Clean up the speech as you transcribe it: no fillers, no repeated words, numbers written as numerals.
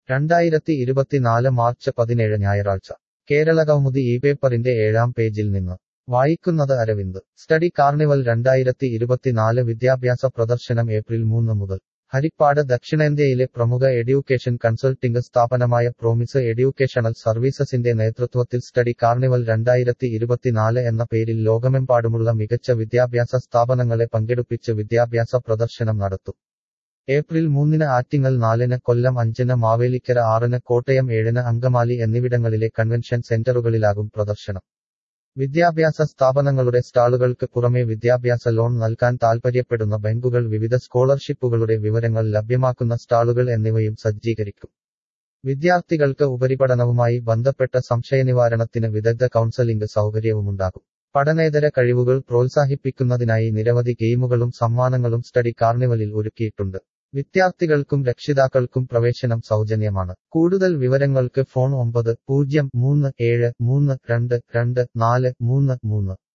2024 March 17 ഞായറാഴ്ച കേരളകൗമുദി ഈ പേപ്പറിന്റെ 7-ാം പേജിൽ നിന്ന് വായിക്കുന്നത് അരവിന്ദ്. സ്റ്റഡി കാർണിവൽ 2024 വിദ്യാഭ്യാസ പ്രദർശനം ഏപ്രിൽ 3 മുതൽ. ഹരിപ്പാട് ദക്ഷിണേന്ത്യയിലെ പ്രമുഖ എഡ്യൂക്കേഷൻ കൺസൾട്ടിംഗ് സ്ഥാപനമായ പ്രോമിസ് എഡ്യൂക്കേഷണൽ സർവീസസിന്റെ നേതൃത്വത്തിൽ സ്റ്റഡി കാർണിവൽ 2024 എന്ന പേരിൽ ലോകമെമ്പാടുമുള്ള മികച്ച വിദ്യാഭ്യാസ സ്ഥാപനങ്ങളെ പങ്കെടുപ്പിച്ച് വിദ്യാഭ്യാസ പ്രദർശനം നടത്തും. ഏപ്രിൽ 3-ന് ആറ്റിങ്ങൽ, 4-ന് കൊല്ലം, 5-ന് മാവേലിക്കര, 6-ന് കോട്ടയം, 7-ന് അങ്കമാലി എന്നിവിടങ്ങളിലെ കൺവെൻഷൻ സെന്ററുകളിലാകും പ്രദർശനം. വിദ്യാഭ്യാസ സ്ഥാപനങ്ങളുടെ സ്റ്റാളുകൾക്ക് പുറമെ വിദ്യാഭ്യാസ ലോൺ നൽകാൻ താൽപര്യപ്പെടുന്ന ബാങ്കുകൾ, വിവിധ സ്കോളർഷിപ്പുകളുടെ വിവരങ്ങൾ ലഭ്യമാക്കുന്ന സ്റ്റാളുകൾ എന്നിവയും സജ്ജീകരിക്കും. വിദ്യാർത്ഥികൾക്ക് ഉപരിപഠനവുമായി ബന്ധപ്പെട്ട സംശയനിവാരണത്തിന് വിദഗ്ധ കൗൺസലിംഗ് സൗകര്യവുമുണ്ടാകും. പഠനേതര കഴിവുകൾ പ്രോത്സാഹിപ്പിക്കുന്നതിനായി നിരവധി ഗെയിമുകളും സമ്മാനങ്ങളും സ്റ്റഡി കാർണിവലിൽ ഒരുക്കിയിട്ടുണ്ട്. വിദ്യാർത്ഥികൾക്കും രക്ഷിതാക്കൾക്കും പ്രവേശനം സൗജന്യമാണ്. കൂടുതൽ വിവരങ്ങൾക്ക് ഫോൺ 9037322433.